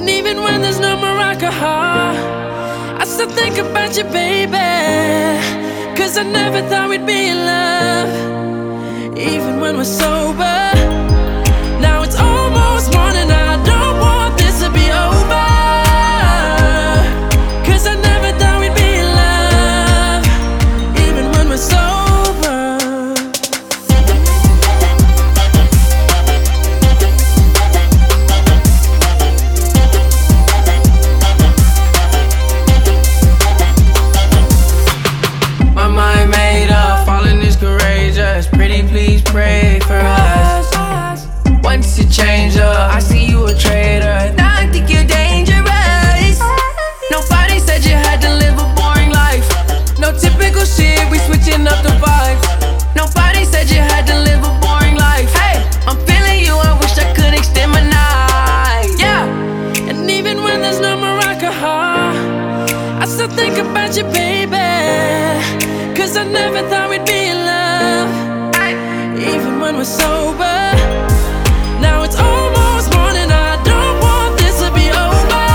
And even when there's no more alcohol, I still think about you, baby. Cause I never thought we'd be in love, even when we're sober. Now it's almost morning, I don't want this to be over. Cause I never thought we'd be in love, even when we're sober. My mind made up, falling is courageous. Pretty please pray for us. Once you change up, I see you a traitor. Now I think you're dangerous. Nobody said you had to live a boring life. No typical shit, we switching up the vibes. Nobody said you had to live a boring life. Hey, I'm feeling you, I wish I could extend my night. Yeah. And even when there's no more alcohol, I still think about you, baby. Cause I never thought we'd be in love, even when we're sober. Now it's almost morning, I don't want this to be over.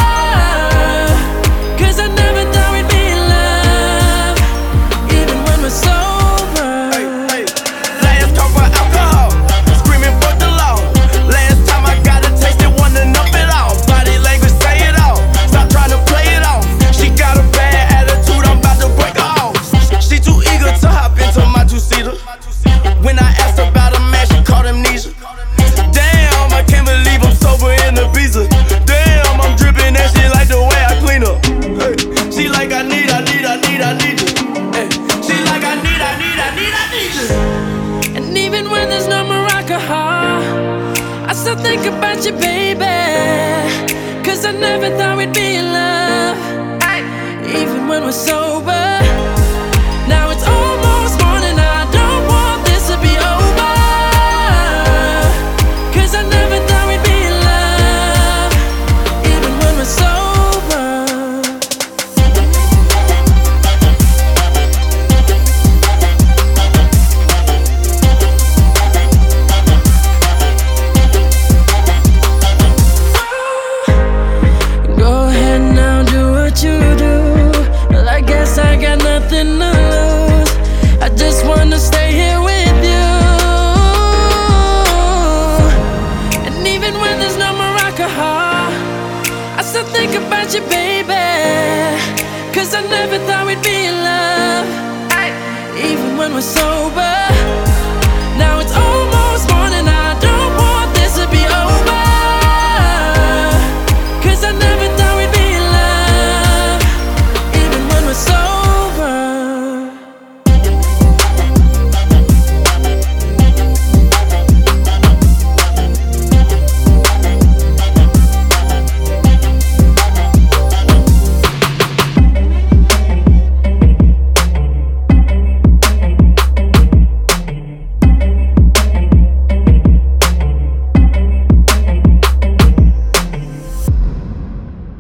Cause I never thought we'd be in love, even when we're sober. Last talk for alcohol, screaming for the law. Last time I got a taste, it wasn't enough at all. Body language say it all, stop trying to play it off. She got a bad attitude, I'm about to break her off. She too eager to hop into my two-seater. When I asked about a man, she called amnesia. Damn, I can't believe I'm sober in the pizza. Damn, I'm dripping that shit like the way I clean up. Hey, she like I need you. Hey, she like I need you. And even when there's no more alcohol, I still think about you, baby. Cause I never thought we'd be in love, even when we're sober. Now it's almost morning, I don't want this to be over. Cause I never thought we'd be in love, even when we're sober. Go ahead now, do what you do. Well, I guess I got nothing to lose. I just wanna stay here with you. And even when there's no more alcohol, I still think about you, baby. Cause I never thought we'd be in love, even when we're sober.